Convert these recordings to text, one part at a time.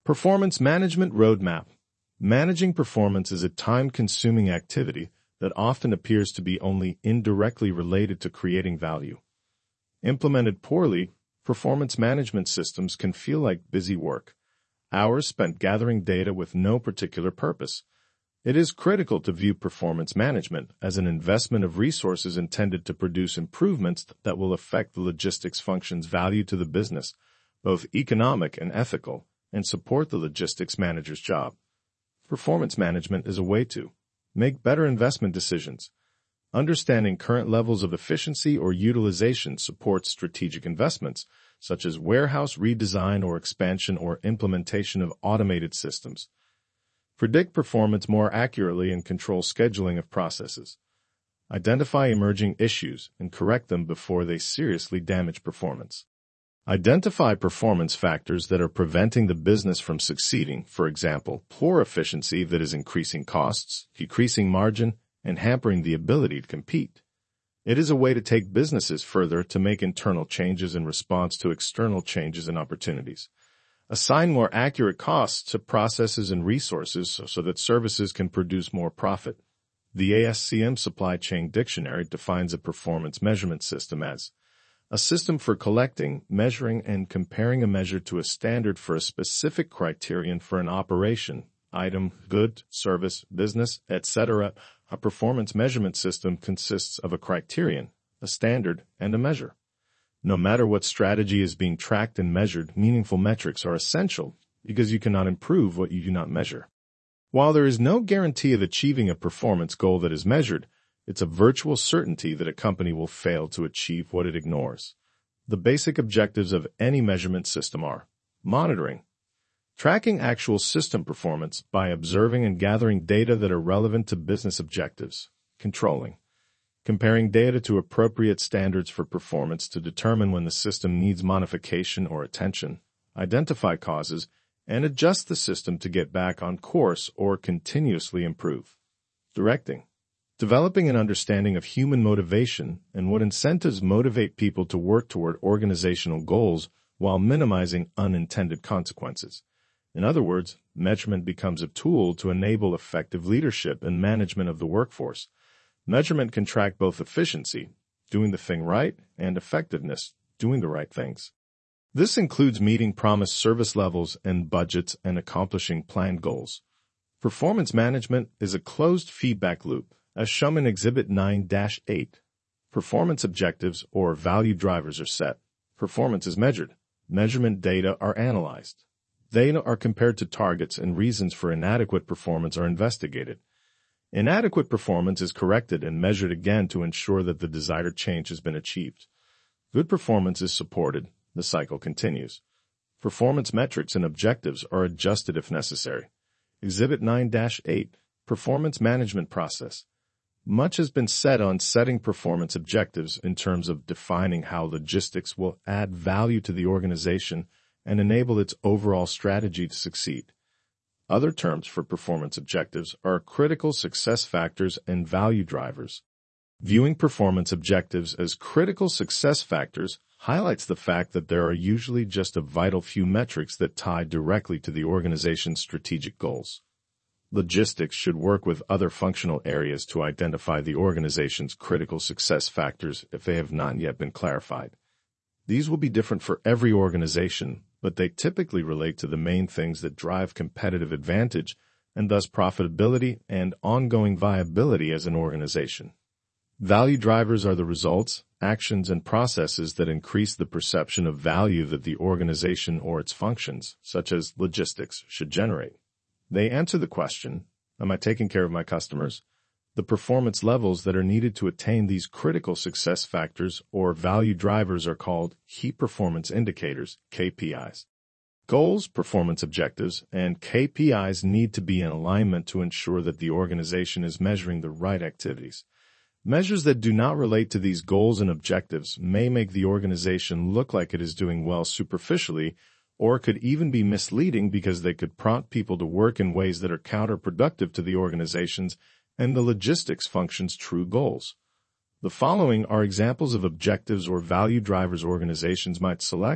Performance Management Roadmap. Managing performance is a time-consuming activity that often appears to be only indirectly related to creating value. Implemented poorly, performance management systems can feel like busy work, hours spent gathering data with no particular purpose. It is critical to view performance management as an investment of resources intended to produce improvements that will affect the logistics function's value to the business, both economic and ethical, and support the logistics manager's job. Performance management is a way to make better investment decisions. Understanding current levels of efficiency or utilization supports strategic investments, such as warehouse redesign or expansion or implementation of automated systems. Predict performance more accurately and control scheduling of processes. Identify emerging issues and correct them before they seriously damage performance. Identify performance factors that are preventing the business from succeeding, for example, poor efficiency that is increasing costs, decreasing margin, and hampering the ability to compete. It is a way to take businesses further to make internal changes in response to external changes and opportunities. Assign more accurate costs to processes and resources so that services can produce more profit. The ASCM Supply Chain Dictionary defines a performance measurement system as a system for collecting, measuring, and comparing a measure to a standard for a specific criterion for an operation, item, good, service, business, etc. A performance measurement system consists of a criterion, a standard, and a measure. No matter what strategy is being tracked and measured, meaningful metrics are essential because you cannot improve what you do not measure. While there is no guarantee of achieving a performance goal that is measured, it's a virtual certainty that a company will fail to achieve what it ignores. The basic objectives of any measurement system are monitoring, tracking actual system performance by observing and gathering data that are relevant to business objectives, controlling, comparing data to appropriate standards for performance to determine when the system needs modification or attention, identify causes, and adjust the system to get back on course or continuously improve. Directing, developing an understanding of human motivation and what incentives motivate people to work toward organizational goals while minimizing unintended consequences. In other words, measurement becomes a tool to enable effective leadership and management of the workforce. Measurement can track both efficiency, doing the thing right, and effectiveness, doing the right things. This includes meeting promised service levels and budgets and accomplishing planned goals. Performance management is a closed feedback loop, as shown in Exhibit 9-8. Performance objectives or value drivers are set. Performance is measured. Measurement data are analyzed. Data are compared to targets and reasons for inadequate performance are investigated. Inadequate performance is corrected and measured again to ensure that the desired change has been achieved. Good performance is supported. The cycle continues. Performance metrics and objectives are adjusted if necessary. Exhibit 9-8. Performance Management Process. Much has been said on setting performance objectives in terms of defining how logistics will add value to the organization and enable its overall strategy to succeed. Other terms for performance objectives are critical success factors and value drivers. Viewing performance objectives as critical success factors highlights the fact that there are usually just a vital few metrics that tie directly to the organization's strategic goals. Logistics should work with other functional areas to identify the organization's critical success factors if they have not yet been clarified. These will be different for every organization, but they typically relate to the main things that drive competitive advantage and thus profitability and ongoing viability as an organization. Value drivers are the results, actions, and processes that increase the perception of value that the organization or its functions, such as logistics, should generate. They answer the question, am I taking care of my customers? The performance levels that are needed to attain these critical success factors or value drivers are called Key Performance Indicators, KPIs. Goals, performance objectives, and KPIs need to be in alignment to ensure that the organization is measuring the right activities. Measures that do not relate to these goals and objectives may make the organization look like it is doing well superficially, or could even be misleading because they could prompt people to work in ways that are counterproductive to the organization's and the logistics function's true goals. The following are examples of objectives or value drivers organizations might select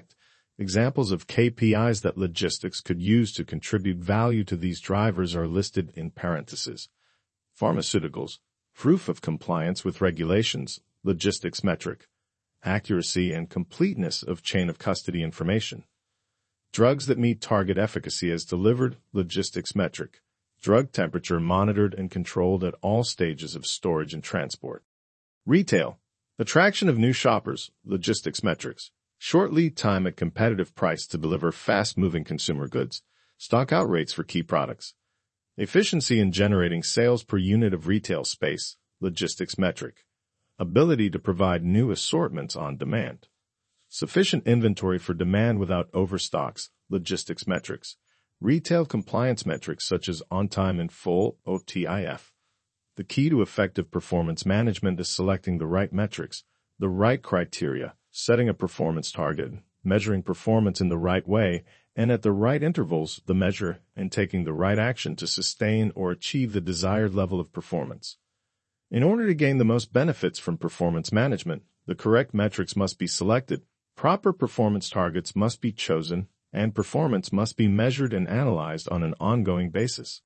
Examples of KPIs that logistics could use to contribute value to these drivers are listed in parentheses. Pharmaceuticals, proof of compliance with regulations, logistics metric, accuracy and completeness of chain of custody information. Drugs that meet target efficacy as delivered, logistics metric, drug temperature monitored and controlled at all stages of storage and transport. Retail, attraction of new shoppers, logistics metrics, short lead time at competitive price to deliver fast-moving consumer goods, stock out rates for key products. Efficiency in generating sales per unit of retail space, logistics metric, ability to provide new assortments on demand. Sufficient inventory for demand without overstocks, logistics metrics. Retail compliance metrics such as on-time in full, OTIF. The key to effective performance management is selecting the right metrics, the right criteria, setting a performance target, measuring performance in the right way, and at the right intervals, the measure, and taking the right action to sustain or achieve the desired level of performance. In order to gain the most benefits from performance management, the correct metrics must be selected, proper performance targets must be chosen, and performance must be measured and analyzed on an ongoing basis.